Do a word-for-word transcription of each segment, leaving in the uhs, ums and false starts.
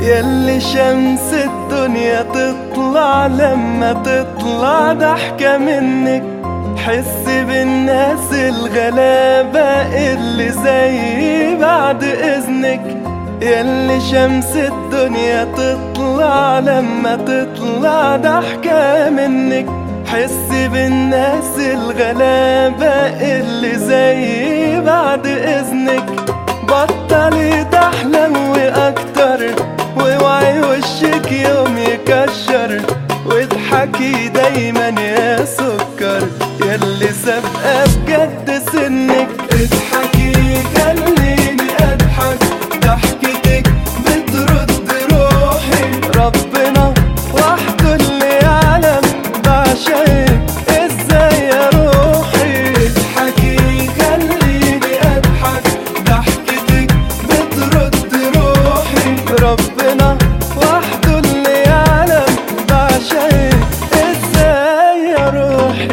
ياللي شمس الدنيا تطلع لما تطلع ضحكة منك. حس بالناس الغلابة اللي زي بعد إذنك. ياللي شمس الدنيا تطلع لما تطلع ضحكة منك. حس بالناس الغلابة اللي زي بعد إذنك. بطلي تحلوي أكتر واوعي وشك يوم يكشر. واضحكي دايما يا سكر ياللي سابقة بجد سنك. اضحكي خليني أضحك ضحكتك بترد روحي. ربنا وحده اللي يعلم بعشقك ازاي يا روحي. اضحكي خليني أضحك ضحكتك بترد روحي. ربنا وحده اللي يعلم بعشقك ازاي يا روحي.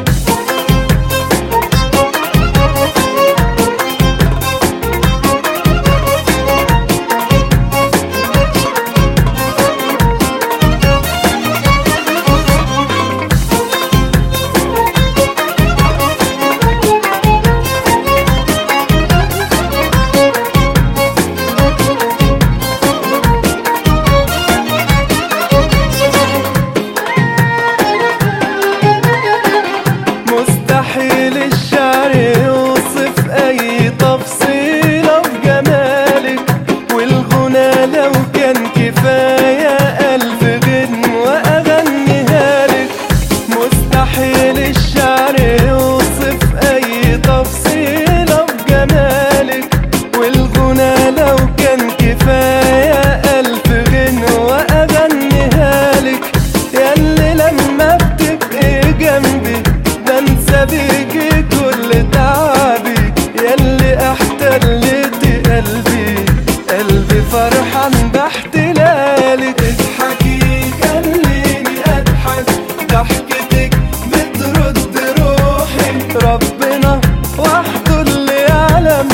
مستحيل الشعر يوصف أي تفصيلة في جمالك. والغنى لو كان كفاية ألف غنوة أغنيها لك. مستحيل الشعر يوصف أي تفصيلة في جمالك. والغنى لو كان كفاية ألف غنوة أغنيها لك. ياللي لما بتبقي جنبي بنسى بيكي كل تعبي. ياللي احتلتي قلبي قلبي فرحان باحتلالك. اضحكي خليني اضحك ضحكتك بترد روحي. ربنا وحده اللي يعلم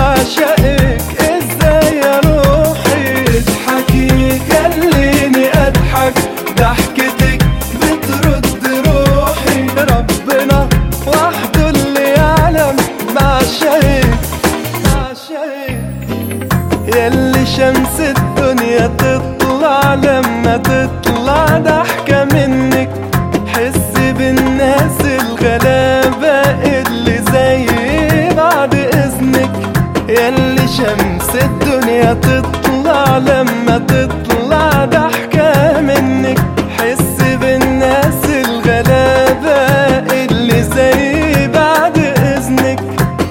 بعشقك ازاي يا روحي. اضحكي خليني اضحك ضحكتك بترد روحي. ربنا وحده اللي يعلم بعشقك بعشقك. ياللي شمس الدنيا تطلع لما تطلع ضحكة منك. حس بالناس الغلابة اللي زي بعد إذنك. ياللي شمس الدنيا تطلع لما تطلع ضحكة منك. حس بالناس الغلابة اللي زي بعد إذنك.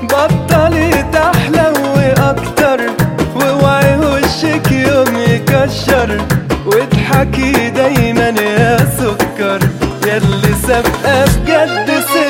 بطلي تحلوي أكتر واوعي وشك يوم يكشر. واضحكي دايما يا سكر ياللي سابقة بجد سنك.